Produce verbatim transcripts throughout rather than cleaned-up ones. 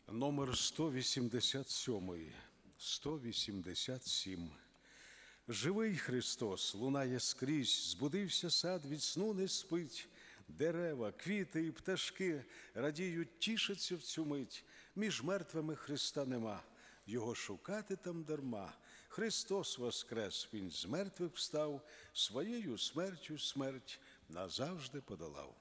Номер сто вісімдесят сім. сто вісімдесят сім. Живий Христос лунає скрізь, збудився сад, від сну не спить. Дерева, квіти і пташки радіють, тішаться в цю мить. Між мертвими Христа нема, Його шукати там дарма. Христос воскрес, Він з мертвих встав, своєю смертю смерть назавжди подолав.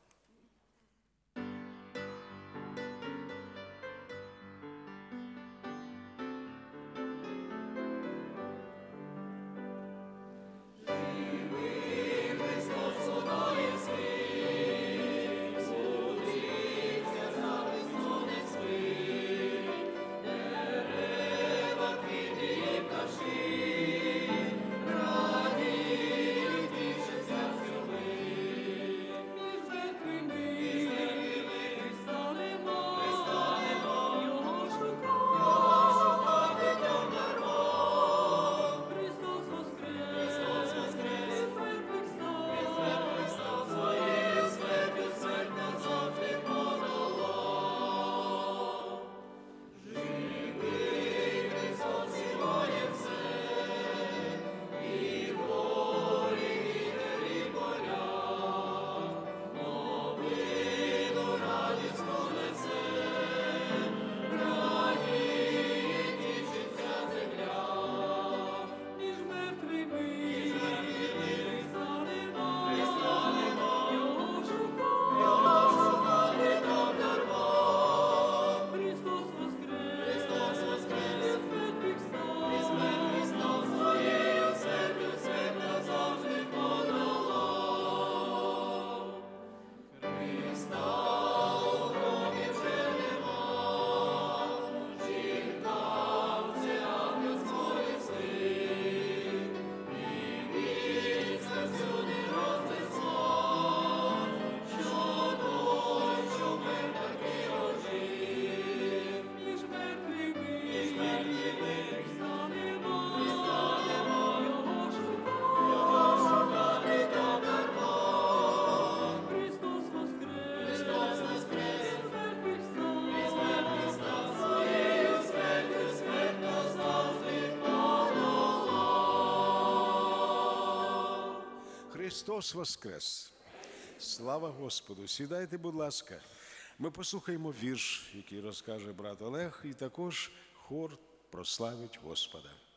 Христос воскрес! Слава Господу! Сідайте, будь ласка. Ми послухаємо вірш, який розкаже брат Олег, і також хор прославить Господа.